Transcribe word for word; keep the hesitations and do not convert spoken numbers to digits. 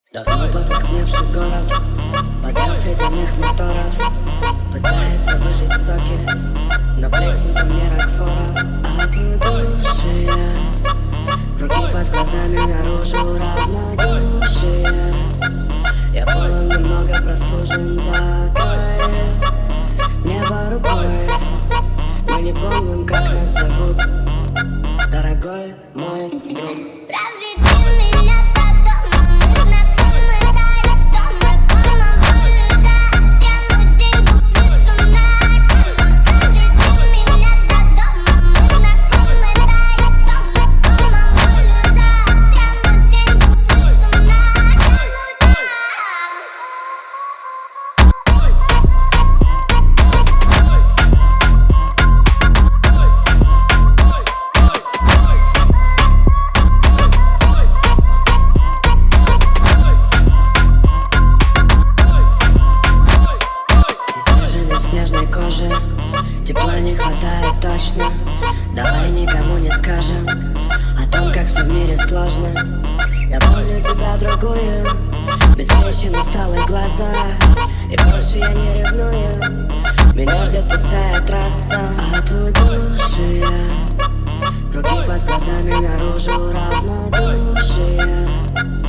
Давно потускневший город, подъев ледяных моторов, пытается выжить соки, но плесень там не рокфоров. Отъедушие, круги под глазами, наружу равнодушие. Я полон, немного простужен, закрой небо рукой. Мы не помним, как нас зовут, дорогой мой друг. Снежной кожи тепла не хватает точно. Давай никому не скажем о том, как все в мире сложно. Я помню тебя другую, без трещин усталые глаза, и больше я не ревную. Меня ждет пустая трасса от удушья, круги под глазами, наружу равнодушие.